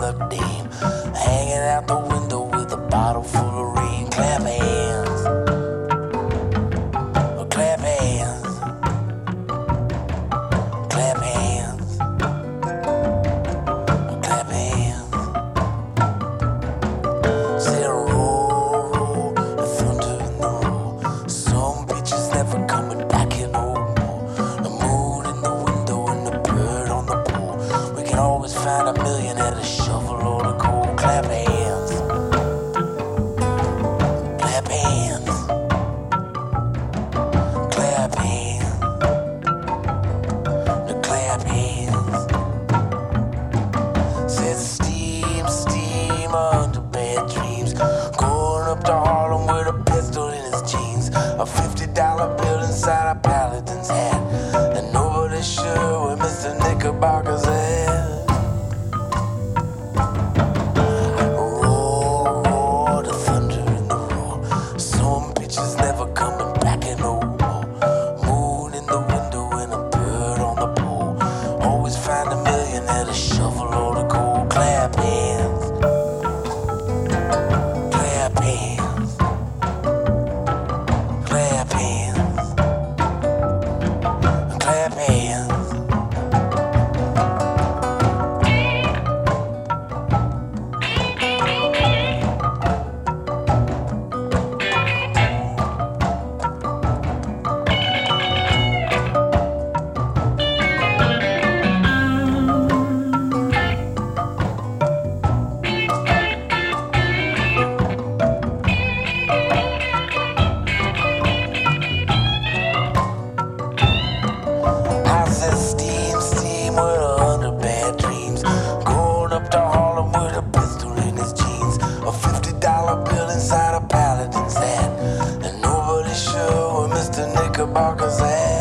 a dame, hanging out the window with a bottle full of rain. Clap hands, clap hands, clap hands, clap hands. Say roll, roll, the thunder in the roll. Some bitches never coming back here no more. The moon in the window and the bird on the pole. We can always find a million at a shovel or the coal. Clap hands, clap hands, clap hands, the clap hands. Said steam, steam under bad dreams. Going up to Harlem with a pistol in his jeans. A $50 bill inside a paladin's hat. And nobody's sure where Mr. Knickerbocker's at. Roll, roar, the thunder in the roar. Some bitches never coming back in no more. Moon in the window and a bird on the pole. Always find a million at a shovel or the coal. Clap hands, clap hands, clap hands, clap hands. I said steam, steam with a hundred bad dreams. Going up to Harlem with a pistol in his jeans. A $50 bill inside a paladin's hat. And nobody's sure where Mr. Knickerbocker's at.